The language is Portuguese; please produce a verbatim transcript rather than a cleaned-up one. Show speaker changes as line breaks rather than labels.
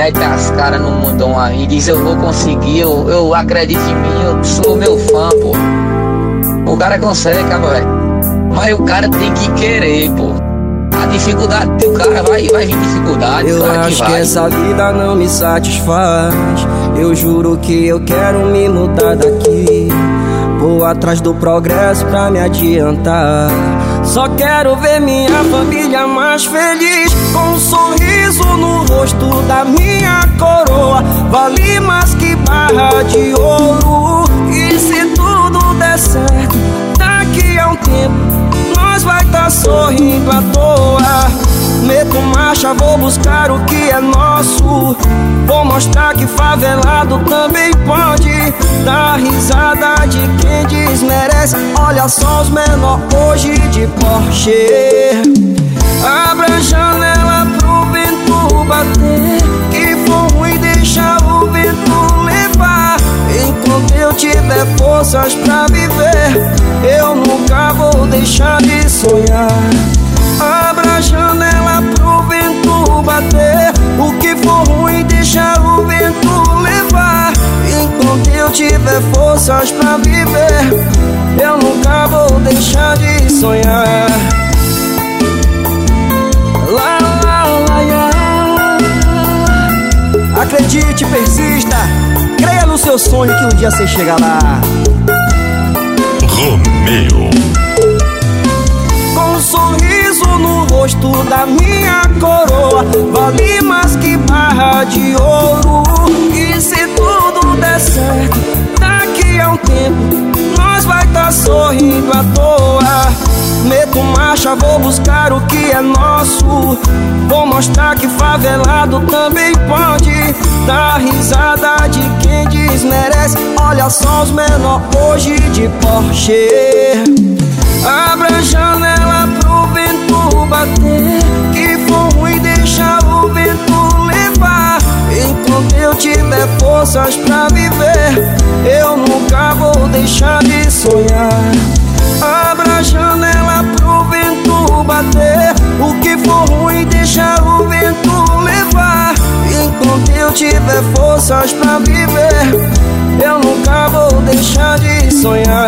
mete as caras no mundão aí, diz eu vou conseguir, eu, eu acredito em mim, eu sou meu fã, pô. O cara consegue, cara, velho. Mas o cara tem que querer, pô. A dificuldade do cara vai, vai vir dificuldade.
Eu
claro
acho
que,
que
vai.
essa vida não me satisfaz. Eu juro que eu quero me mudar daqui. Vou atrás do progresso pra me adiantar. Só quero ver minha família mais feliz, com um sorriso no rosto da minha coroa. Vale mais que barra de ouro. E se tudo der certo, daqui a um tempo nós vai tá sorrindo à toa. Meto marcha, vou buscar o que é nosso. Vou mostrar que favelado também pode dar risada de quem desmerece. Olha só os menor hoje de Porsche. Abra a janela pro vento bater. Que for ruim deixa o vento levar. Enquanto eu tiver forças pra viver, eu nunca vou deixar de sonhar. Abra a janela pro vento bater. O que for ruim deixa o vento levar. Enquanto eu tiver forças pra viver, eu nunca vou deixar de sonhar. Lá, lá, lá, lá. Acredite, persista, creia no seu sonho que um dia você chega lá.
Romeu.
Com um sorriso no rosto da minha coroa, vale mais que barra de ouro. E se tudo der certo, daqui a um tempo nós vai tá sorrindo à toa. Meto marcha, vou buscar o que é nosso. Vou mostrar que favelado também pode dar risada de quem desmerece. Olha só os menor hoje de Porsche. Abra a janela pro vento bater. Que for ruim deixa o vento levar. Enquanto eu tiver forças pra viver, eu nunca vou deixar de sonhar. Abra a janela pro vento bater. O que for ruim deixa o vento levar. Enquanto eu tiver forças pra viver, eu nunca vou deixar de sonhar.